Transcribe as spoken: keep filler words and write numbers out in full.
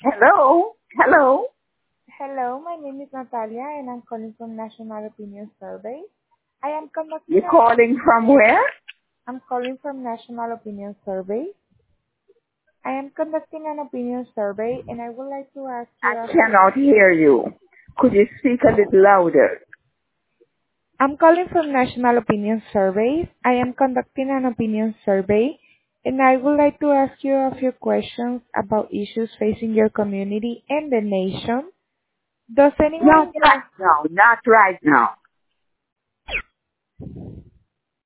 Hello? Hello? Hello, my name is Natalia and I'm calling from National Opinion Survey. I am conducting You're an calling from where? I'm calling from National Opinion Survey. I am conducting an opinion survey and I would like to ask you I a few cannot hear you. Could you speak a little louder? I'm calling from National Opinion Survey. I am conducting an opinion survey and I would like to ask you a few questions about issues facing your community and the nation. Does anyone Not in your right now. Not right now.